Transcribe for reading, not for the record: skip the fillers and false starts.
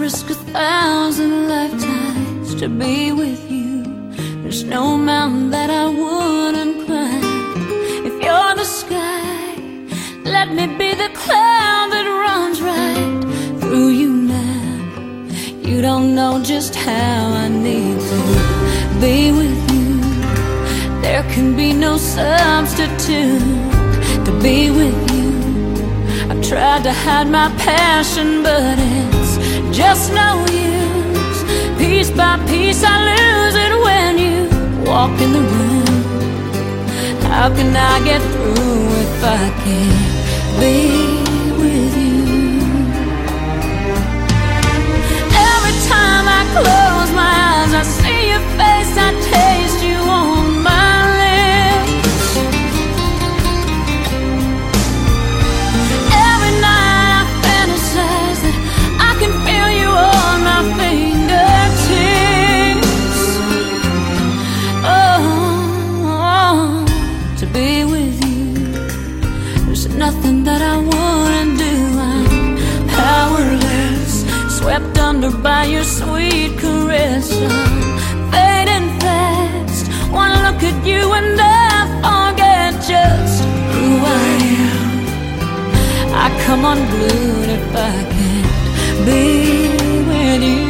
risk 1,000 lifetimes to be with you. There's no mountain that I wouldn't climb. If you're the sky, let me be the cloud that runs right through you now. You don't know just how I need to be with you. There can be no substitute to be with you. I've tried to hide my passion, but it's just no use. Piece by piece I lose it when you walk in the room. How can I get through if I can't be with you? Every time I close my eyes, I see your face, I taste you on my lips. Every night I fantasize that I can feel you on my fingertips. Oh, to be with you, there's nothing that I wouldn't do. I'm powerless, swept under by your sweet caress. I'm fading fast, one look at you and I forget just who I am. I come unglued if I can't be with you.